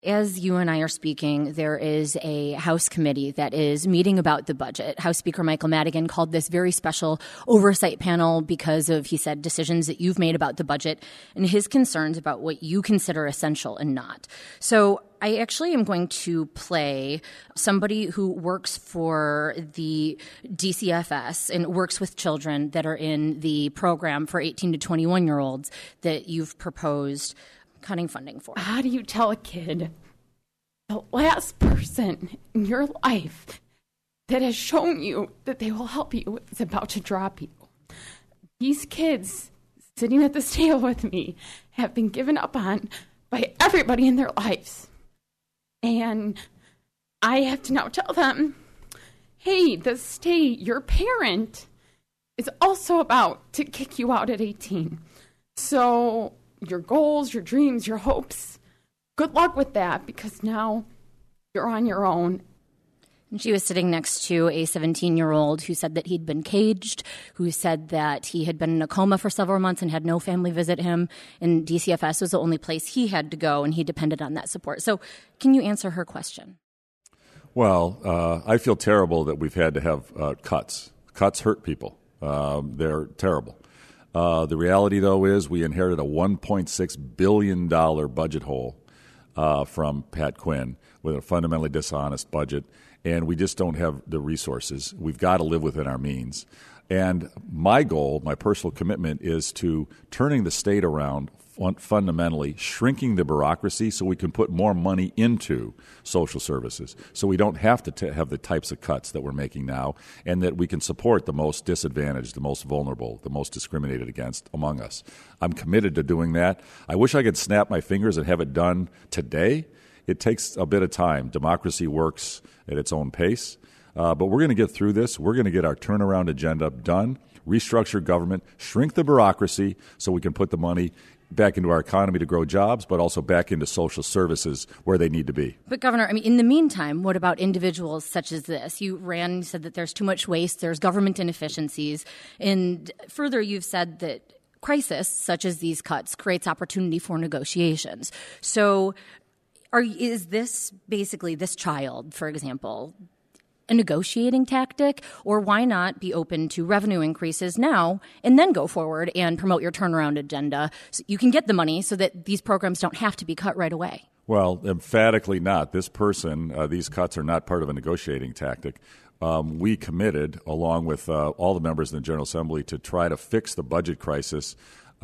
As you and I are speaking, there is a House committee that is meeting about the budget. House Speaker Michael Madigan called this very special oversight panel because of, he said, decisions that you've made about the budget and his concerns about what you consider essential and not. So I actually am going to play somebody who works for the DCFS and works with children that are in the program for 18 to 21-year-olds that you've proposed cutting funding for. How do you tell a kid, the last person in your life that has shown you that they will help you is about to drop you? These kids sitting at this table with me have been given up on by everybody in their lives. And I have to now tell them, hey, the state, your parent, is also about to kick you out at 18. So your goals, your dreams, your hopes, good luck with that, because now you're on your own. And she was sitting next to a 17-year-old who said that he'd been caged, who said that he had been in a coma for several months and had no family visit him, and DCFS was the only place he had to go, and he depended on that support. So can you answer her question? Well, I feel terrible that we've had to have cuts. Cuts hurt people. They're terrible. The reality, though, is we inherited a $1.6 billion budget hole from Pat Quinn with a fundamentally dishonest budget, and we just don't have the resources. We've got to live within our means. And my goal, my personal commitment, is to turning the state around, fundamentally shrinking the bureaucracy so we can put more money into social services, so we don't have to have the types of cuts that we're making now, and that we can support the most disadvantaged, the most vulnerable, the most discriminated against among us. I'm committed to doing that. I wish I could snap my fingers and have it done today. It takes a bit of time. Democracy works at its own pace. But we're going to get through this. We're going to get our turnaround agenda done, restructure government, shrink the bureaucracy so we can put the money back into our economy to grow jobs, but also back into social services where they need to be. But, Governor, I mean, in the meantime, what about individuals such as this? You said that there's too much waste, there's government inefficiencies, and further you've said that crisis, such as these cuts, creates opportunity for negotiations. So is this basically, this child, for example, a negotiating tactic, or why not be open to revenue increases now and then go forward and promote your turnaround agenda so you can get the money so that these programs don't have to be cut right away? Well, emphatically not. This person, these cuts are not part of a negotiating tactic. We committed, along with all the members in the General Assembly, to try to fix the budget crisis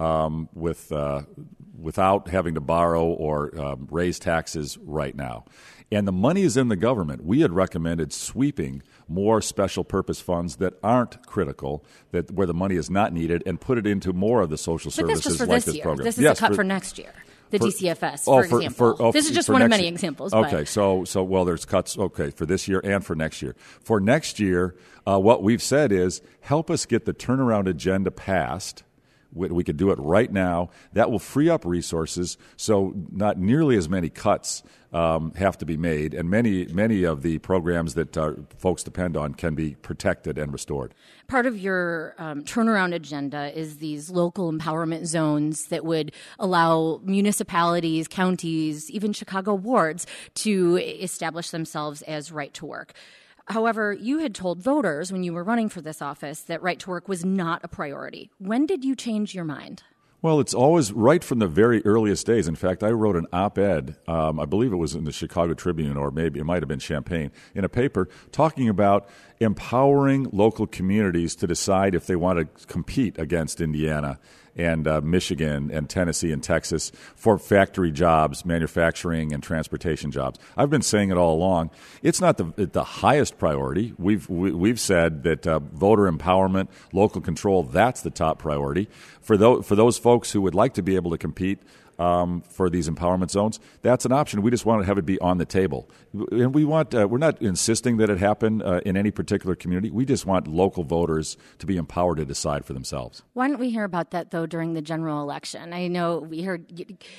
without having to borrow or raise taxes right now. And the money is in the government. We had recommended sweeping more special purpose funds that aren't critical, that where the money is not needed, and put it into more of the social services this was for like this this program. This is a cut for next year. The DCFS, for example. This is just one of many examples. Okay, so there's cuts, for this year and for next year. For next year, what we've said is help us get the turnaround agenda passed. We could do it right now. That will free up resources, so not nearly as many cuts have to be made, and many of the programs that folks depend on can be protected and restored. Part of your turnaround agenda is these local empowerment zones that would allow municipalities, counties, even Chicago wards to establish themselves as right to work. However, you had told voters when you were running for this office that right to work was not a priority. When did you change your mind? Well, it's always right from the very earliest days. In fact, I wrote an op-ed, I believe it was in the Chicago Tribune, or maybe it might have been Champaign, in a paper talking about empowering local communities to decide if they want to compete against Indiana and Michigan and Tennessee and Texas for factory jobs, manufacturing and transportation jobs. I've been saying it all along. It's not the highest priority. We've said that voter empowerment, local control, that's the top priority. For those folks who would like to be able to compete for these empowerment zones, that's an option. We just want to have it be on the table. And we're not insisting that it happen in any particular community. We just want local voters to be empowered to decide for themselves. Why don't we hear about that, though, during the general election? I know we heard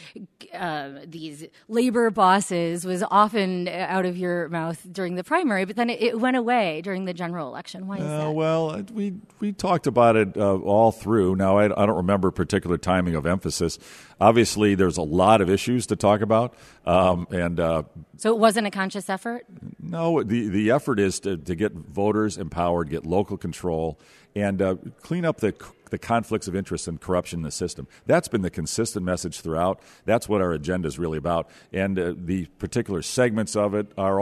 these labor bosses was often out of your mouth during the primary, but then it went away during the general election. Why is that? Well, we talked about it all through. Now, I don't remember particular timing of emphasis. Obviously, obviously, there's a lot of issues to talk about. So it wasn't a conscious effort? No, the effort is to get voters empowered, get local control, and clean up the conflicts of interest and corruption in the system. That's been the consistent message throughout. That's what our agenda is really about. And the particular segments of it are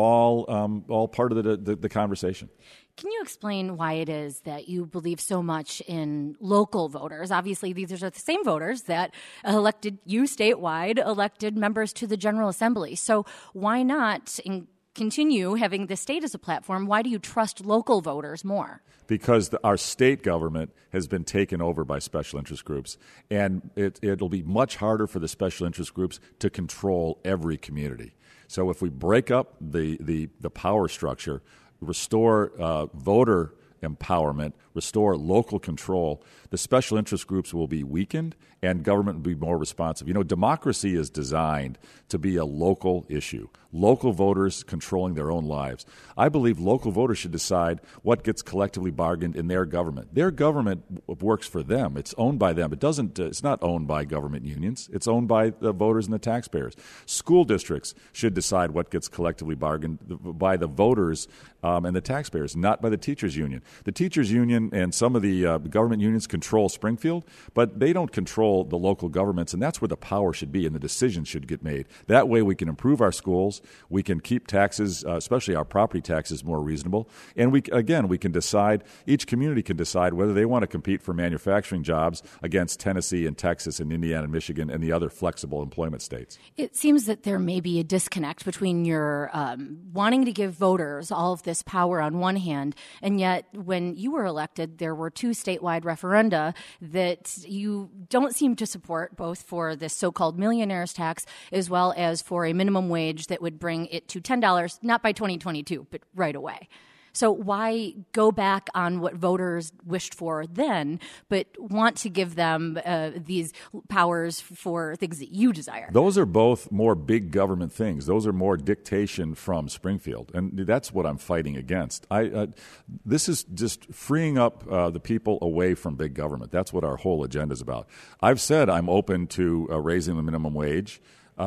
all part of the conversation. Can you explain why it is that you believe so much in local voters? Obviously, these are the same voters that elected you statewide, elected members to the General Assembly. So why not continue having the state as a platform? Why do you trust local voters more? Because our state government has been taken over by special interest groups, and it'll be much harder for the special interest groups to control every community. So if we break up the power structure, restore voter empowerment, restore local control, the special interest groups will be weakened and government will be more responsive. You know, democracy is designed to be a local issue, local voters controlling their own lives. I believe local voters should decide what gets collectively bargained in their government. Their government works for them. It's owned by them. It's not owned by government unions. It's owned by the voters and the taxpayers. School districts should decide what gets collectively bargained by the voters and the taxpayers, not by the teachers union. The teachers union and some of the government unions control Springfield, but they don't control the local governments, and that's where the power should be and the decisions should get made. That way we can improve our schools, we can keep taxes, especially our property taxes, more reasonable, and we can decide, each community can decide whether they want to compete for manufacturing jobs against Tennessee and Texas and Indiana and Michigan and the other flexible employment states. It seems that there may be a disconnect between your wanting to give voters all of this power on one hand, and yet when you were elected, there were 2 statewide referenda that you don't seem to support, both for this so-called millionaire's tax as well as for a minimum wage that would bring it to $10, not by 2022, but right away. So why go back on what voters wished for then, but want to give them these powers for things that you desire? Those are both more big government things. Those are more dictation from Springfield, and that's what I'm fighting against. This is just freeing up the people away from big government. That's what our whole agenda is about. I've said I'm open to raising the minimum wage.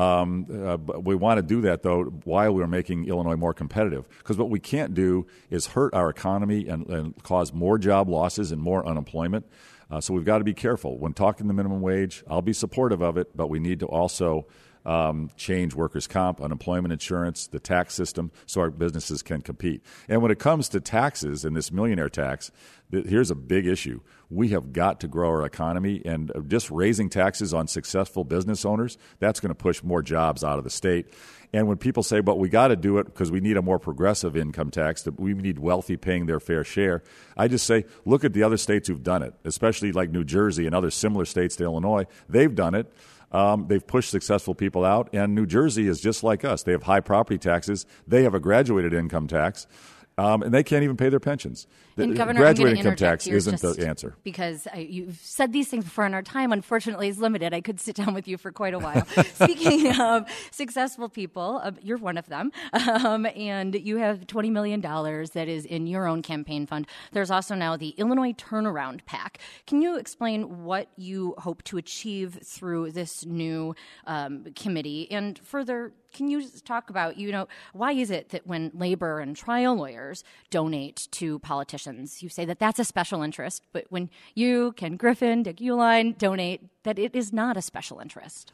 We want to do that, though, while we're making Illinois more competitive. Because what we can't do is hurt our economy and cause more job losses and more unemployment. So we've got to be careful. When talking the minimum wage, I'll be supportive of it, but we need to also change workers' comp, unemployment insurance, the tax system, so our businesses can compete. And when it comes to taxes and this millionaire tax, here's a big issue. We have got to grow our economy, and just raising taxes on successful business owners, that's going to push more jobs out of the state. And when people say, but we got to do it because we need a more progressive income tax, that we need wealthy paying their fair share, I just say, look at the other states who've done it, especially like New Jersey and other similar states to Illinois. They've done it. They've pushed successful people out, and New Jersey is just like us. They have high property taxes. They have a graduated income tax. And they can't even pay their pensions. And Governor, graduate income tax isn't the answer. Because you've said these things before, and our time, unfortunately, is limited. I could sit down with you for quite a while. Speaking of successful people, you're one of them, and you have $20 million that is in your own campaign fund. There's also now the Illinois Turnaround PAC. Can you explain what you hope to achieve through this new committee? And further, can you talk about, why is it that when labor and trial lawyers donate to politicians, you say that that's a special interest, but when you, Ken Griffin, Dick Uihlein donate, that it is not a special interest?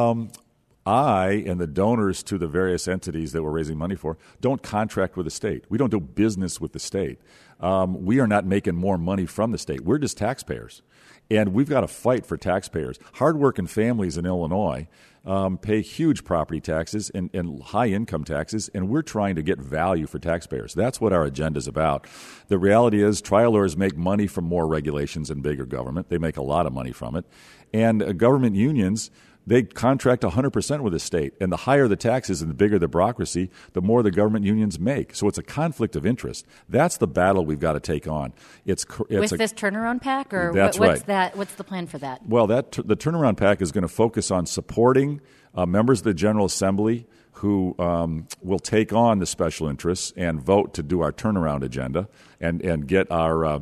I and the donors to the various entities that we're raising money for don't contract with the state. We don't do business with the state. We are not making more money from the state. We're just taxpayers. And we've got to fight for taxpayers. Hardworking families in Illinois pay huge property taxes and high income taxes, and we're trying to get value for taxpayers. That's what our agenda is about. The reality is trial lawyers make money from more regulations and bigger government. They make a lot of money from it. And government unions, they contract 100% with the state. And the higher the taxes and the bigger the bureaucracy, the more the government unions make. So it's a conflict of interest. That's the battle we've got to take on. It's with this turnaround PAC? Or that's what's right. What's the plan for that? Well, the turnaround PAC is going to focus on supporting members of the General Assembly who will take on the special interests and vote to do our turnaround agenda and get our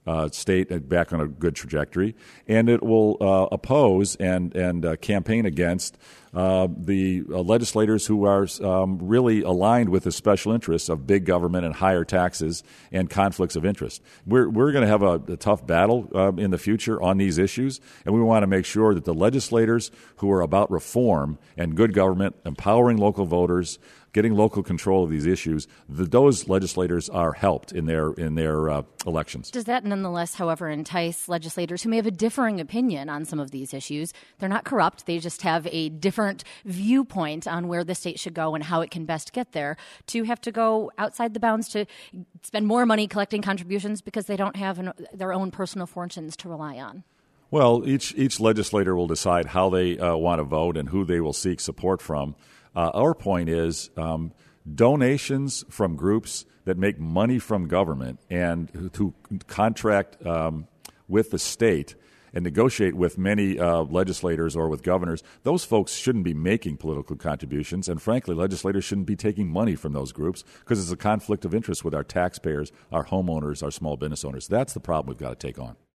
state back on a good trajectory, and it will oppose and campaign against the legislators who are really aligned with the special interests of big government and higher taxes and conflicts of interest. We're going to have a tough battle in the future on these issues, and we want to make sure that the legislators who are about reform and good government, empowering local voters, getting local control of these issues, those legislators are helped in their elections. Does that nonetheless, however, entice legislators who may have a differing opinion on some of these issues? They're not corrupt. They just have a different viewpoint on where the state should go and how it can best get there, to have to go outside the bounds to spend more money collecting contributions because they don't have their own personal fortunes to rely on. Well, each legislator will decide how they want to vote and who they will seek support from. Our point is donations from groups that make money from government and who contract with the state and negotiate with many legislators or with governors, those folks shouldn't be making political contributions. And frankly, legislators shouldn't be taking money from those groups because it's a conflict of interest with our taxpayers, our homeowners, our small business owners. That's the problem we've got to take on.